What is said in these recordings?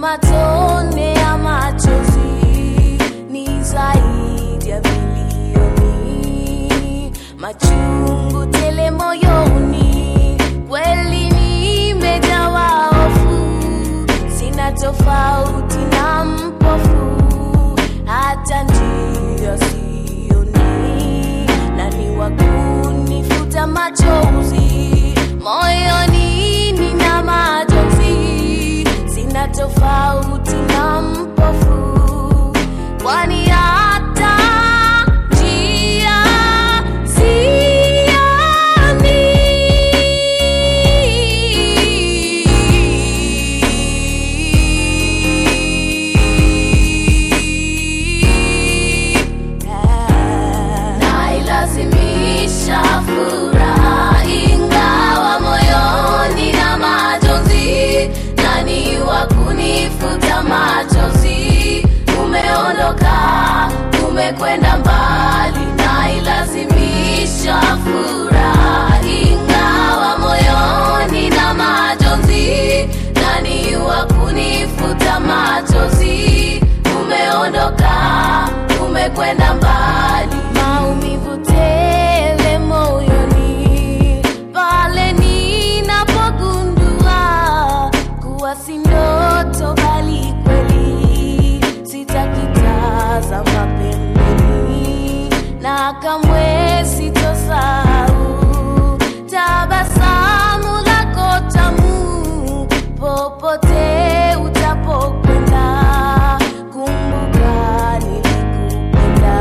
matone ya machozi ni zaidi ya milioni, machungu tele moyoni, kweli nimejawa hofu, sina tofauti na mpofu, hata njia sioni, nani wa kunifuta machozi, moyoni nina machozi, sina tofauti na mpofu, kwani hata njia sioni. Nailazimisha furaha ingawa moyoni na machozi, nani wa kunifuta machozi, umeondoka, umekwenda mbali. Nailazimisha furaha ingawa moyoni na machozi, nani wa kunifuta machozi, umeondoka, umekwenda mbali. Maumivu tele moyoni pale ninapogundua kuwa si ndoto bali kweli, sitakitazama pembeni na kamwe sitosahau tabasamu lako tamu popote utapokwenda. Kumbuka nilikupenda,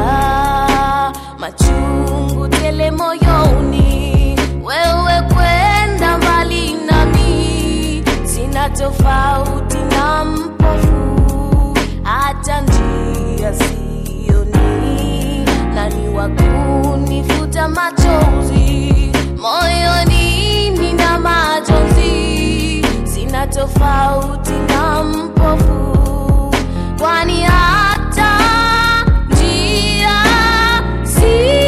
machungu tele moyoni, wewe kwenda mbali nami, sina tofauti na mpofu, hata njia sioni, nani wa kunifuta machozi, moyoni nina machozi, sina tofauti na mpofu, kwani hata njia sioni.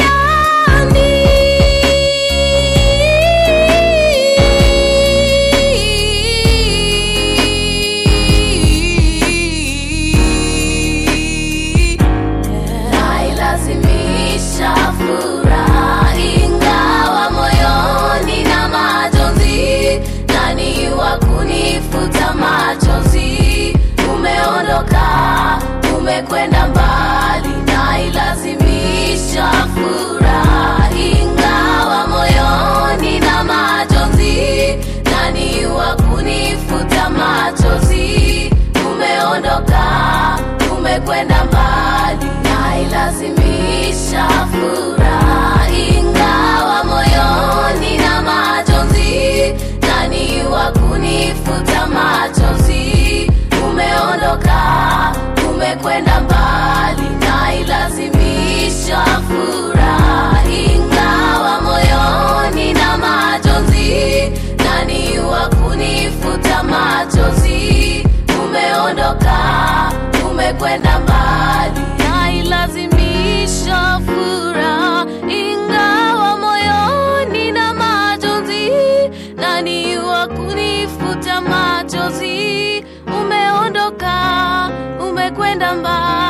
Nailazimisha furaha ingawa moyoni na machozi, nani wa kunifuta machozi, umeondoka, umekwenda mbali. Nailazimisha furaha ingawa moyoni na machozi, nani wa kunifuta machozi, umeondoka, umekwenda mbali. Nailazimisha furaha ingawa moyoni na machozi, nani wa kunifuta machozi, umeondoka, umekwenda mbali. Nailazimisha furaha ingawa moyoni na machozi, nani wa kunifuta machozi, umeondoka, umekwenda mbali. Nailazimisha furaha ingawa moyoni na machozi, nani wa kunifuta machozi, umeondoka, umekwenda mbali.